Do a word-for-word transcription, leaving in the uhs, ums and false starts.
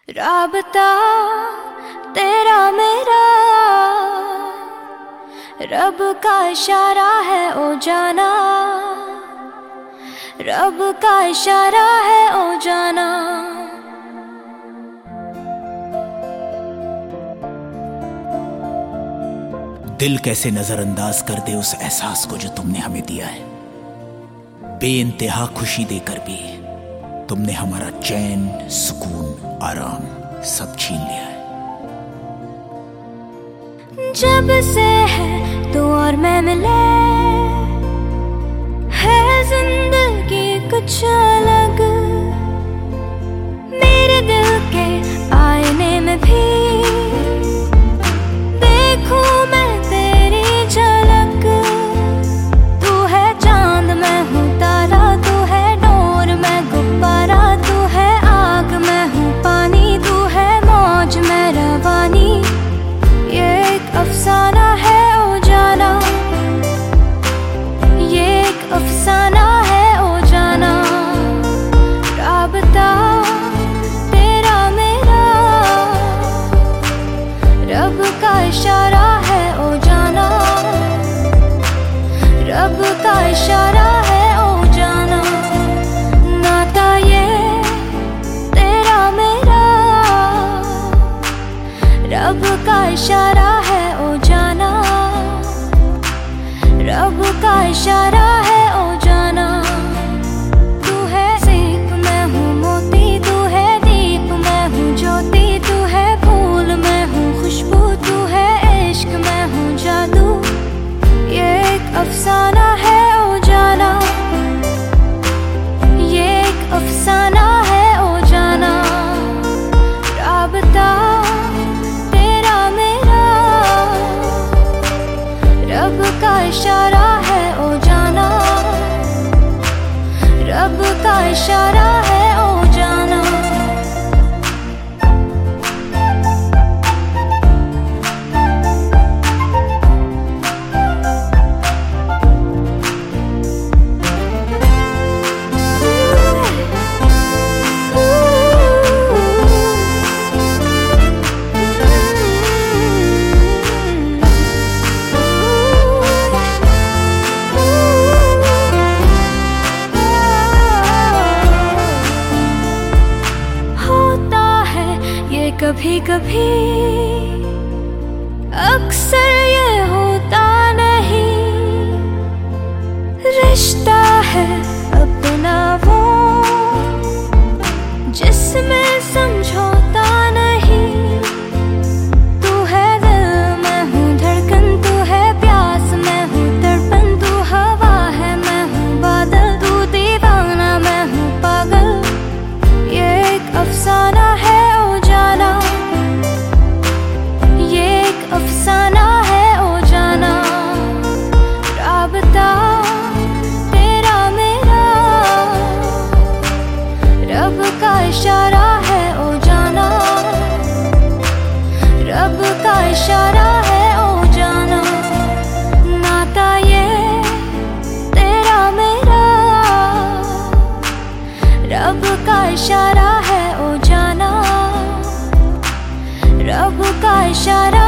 राबता तेरा मेरा रब का इशारा है ओ जाना, रब का इशारा है ओ जाना। दिल कैसे नजरअंदाज कर दे उस एहसास को जो तुमने हमें दिया है। बेइंतहा खुशी देकर भी तुमने हमारा चैन, सुकून, आराम सब छीन लिया है। जब से है तू और मैं मिले है जिंदगी कुछ अलग। मेरे दिल के आईने में भी देखूं मैं तेरी झलक। तू है चांद मैं हूँ तारा, तू है नूर मैं गुब्बारा, तू है आग मैं हूँ पानी, तू है मौज मैं रवानी। ये एक अफसाना है ओ जाना, ये एक अफसाना है ओ जाना। राबता तेरा मेरा रब का इशारा है ओ जाना, रब का इशारा है ओ जाना। नाता ये तेरा मेरा रब का इशारा है ओ जाना, रब का इशारा है ओ जाना। तू है सीख मैं हूँ मोती, तू है दीप मैं हूँ ज्योति, तू है फूल मैं हूँ खुशबू, तू है इश्क मैं हूँ जादू। ये एक अफसाना है ओ जाना, ये एक अफसाना है ओ जाना। राबता तेरा मेरा रब का इशारा है ओ जाना, रब का इशारा है ओ जाना। कभी कभी अक्सर ये होता नहीं, रिश्ता है अपना वो जिसमें समझौता नहीं। तू है दिल मैं हूँ धड़कन, तू है प्यास मैं हूँ तड़पन, तू हवा है मैं हूँ बादल, तू दीवाना मैं हूँ पागल। ये एक अफसाना है ओ जाना, ये एक अफसाना है ओ जाना। राबता तेरा मेरा रब का इशारा है ओ जाना, रब का इशारा है ओ जाना। नाता ये तेरा मेरा रब का इशारा है ओ जाना, रब का इशारा